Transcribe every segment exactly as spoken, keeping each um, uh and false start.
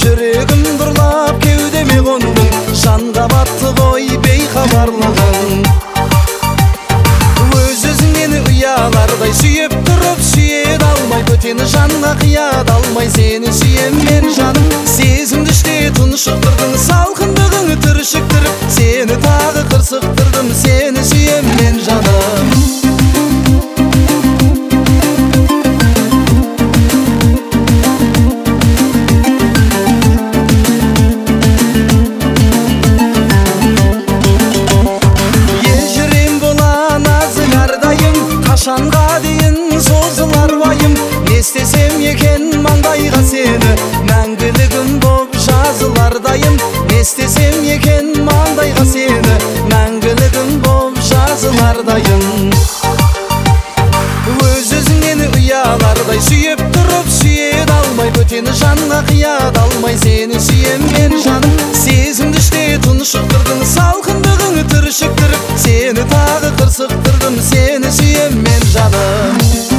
жүрегім дурлап кеудеме қондың, жанға батты ғой бейхабарлығың. Өз-өзіңнен ұялардай сүйіп тұрып сүйет алмай, бөтені жанға қият алмай, сені сүйем мен жаным. Сезімді іште тұншықтырдың, салқындығың түршіктіріп, сені тағы қырсықтырдым, сені сүйем мен жаным. Қашанға дейін созылар уайым, не істесем екен маңдайға сені, мәңгілігім боп жазылар дайым. Не істесем екен маңдайға сені, мәңгілігім боп жазылар дайым. Өз-өзіңнен ұялардай сүйіп тұрып сүйет алмай, бөтені жанға қият алмай, сені сүйем мен жаным. Сезімді іште тұншықтырдың, салқындығың түршіктіріп, сені тағы қырсықтырдым, сені сүйем мен жаным.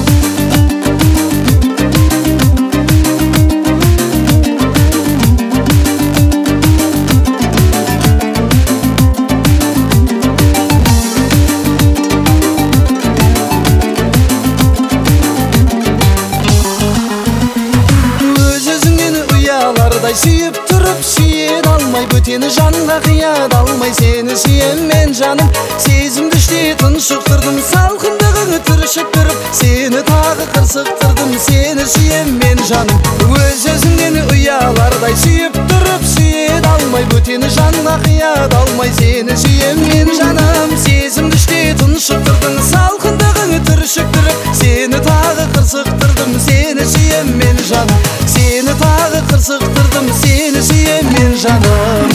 Сүйіп тұрып сүйет алмай, бөтені жанға қият алмай, сені сүйем мен жаным. Сезімді іште тұншықтырдым, салқындығыңы түршіктіріп, сені тағы қырсықтырдым, сені сүйем мен жаным. Өз-өзіңнен ұялардай сүйіп тұрып сүйет алмай, бөтені жанға қият алмай, сені сүйем мен жаным. Сезімді іште тұншықтырдың, салқындығыңы түршіктіріп, сені тағы қырсықтырдым, сені сүйем мен жаным. Сені тағы қырсықтырдым, сені сүйем мен жаным.